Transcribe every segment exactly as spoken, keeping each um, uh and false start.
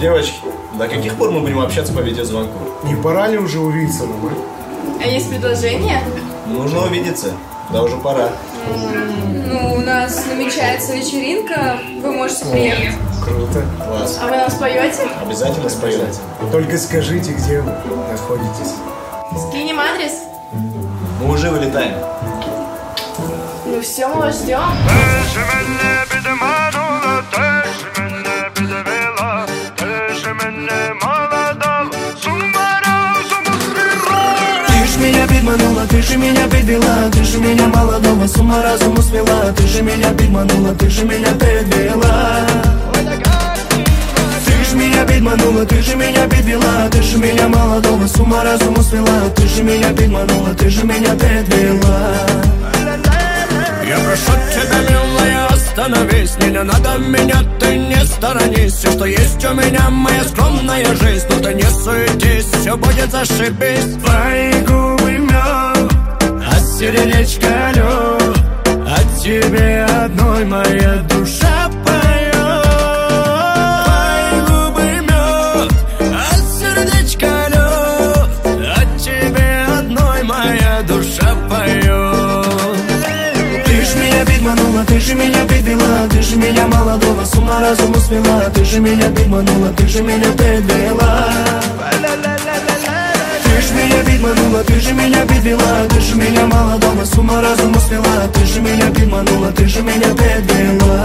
Девочки, до каких пор мы будем общаться по видеозвонку? Не пора ли уже увидеться нам, а? А есть предложение? Нужно увидеться. Да уже пора. Ну, у нас намечается вечеринка, вы можете приехать. Круто. Класс. А вы нам споете? Обязательно споем. Только скажите, где вы находитесь. Скинем адрес? Мы уже вылетаем. Ну все, мы вас ждем. Ты ж меня обманула, ты же меня подвела, ты же меня молодого с ума разуму свела, ты же меня обманула, ты же меня подвела. Ты ж меня обманула, ты же меня подвела, ты же меня молодого с ума разуму свела, ты же меня обманула, ты же меня подвела. Я прошу тебя, милая, остановись, не надо меня, ты не сторонись. Все, что есть у меня, моя скромная жизнь, но ты не суетись, все будет зашибись. Твои губы мед, а сердечко лед, от тебе одной моя душа поет. Твои губы мед, а сердечко лед, от тебе одной моя душа поет. Ты ж меня обманула, ты же меня подвела, ты же меня молодого с ума разуму свела, ты же меня обманула, ты же меня подвела. Ты ж меня обманула, ты же меня подвела, ты же меня молодого с ума разуму свела, ты же меня обманула, ты же меня подвела.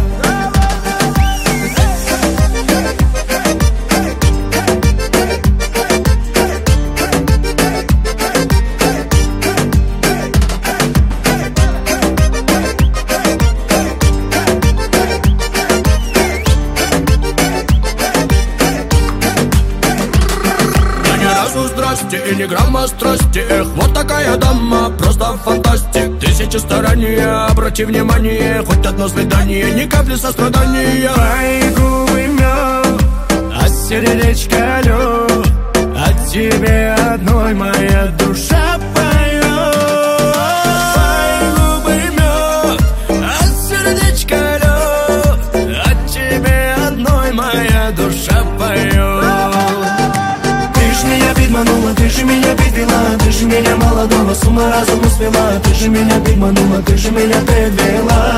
И ни грамма страсти, эх, вот такая дама, просто фантастик. Тысячи стараний, обрати внимание, хоть одно свидание, ни капли сострадания. Твои губы мед, а сердечко лед, от тебе одной моя душа поет. Твои губы мед, а сердечко лед, от тебе одной моя душа поет. Обманула, ты же меня подвела, ты же меня молодого с ума разуму свела, ты же меня обманула, ты же меня подвела.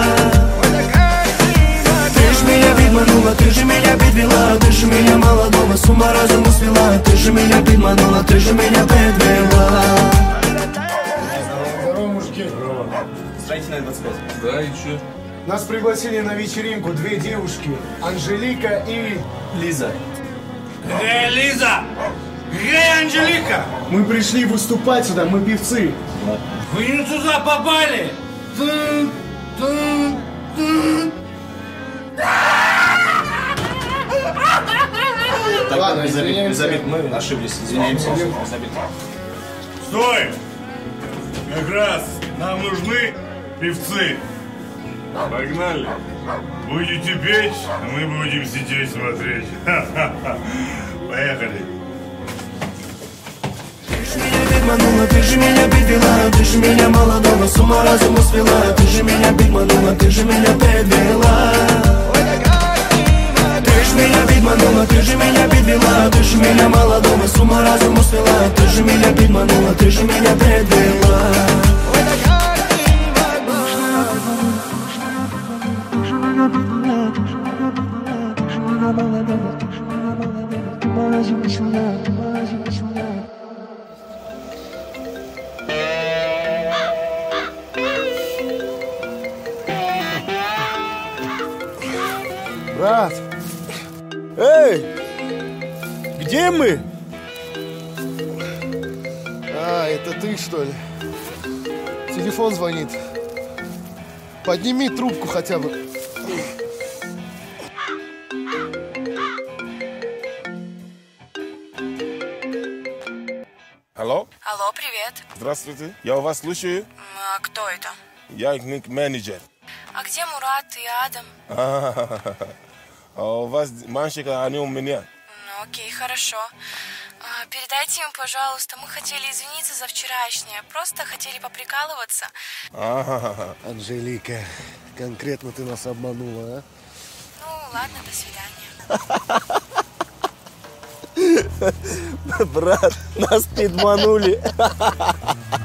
Ты ж меня обманула, ты же меня подвела, ты же меня молодого с ума разуму свела, ты же меня обманула, ты же меня подвела. Здорово, мужики. Строительная двадцать пять. Да, и чё? Нас пригласили на вечеринку две девушки, Анжелика и Лиза. Эй, Лиза! Эй, Анжелика! мы пришли выступать сюда, мы певцы. Вы не туда попали! Тун, тун, тун. Так, Ладно, без обид, без извиняемся. обид, мы ошиблись, извиняемся. Без обид. Стой! Как раз нам нужны певцы. Погнали. Будете петь, а мы будем сидеть смотреть. Ха-ха-ха. Поехали. Ты ж меня обманула, ты же меня подвела, ты же меня молодого с ума разуму свела, ты же меня обманула, ты же меня подвела. Ты ж меня обманула, ты же меня подвела, ты же меня молодого с ума разуму свела, ты же меня обманула, ты же меня подвела. Брат! Эй! Где мы? А, это ты, что ли? Телефон звонит. Подними трубку хотя бы. Алло? Алло, привет. Здравствуйте. Я у вас слушаю. А кто это? Я их менеджер. А где Мурат и Адам? А у вас мальчика, они у меня. Ну, окей, хорошо. А, передайте им, пожалуйста, мы хотели извиниться за вчерашнее. Просто хотели поприкалываться. Анжелика, конкретно ты нас обманула, а? Ну, ладно, до свидания. Брат, нас підманули.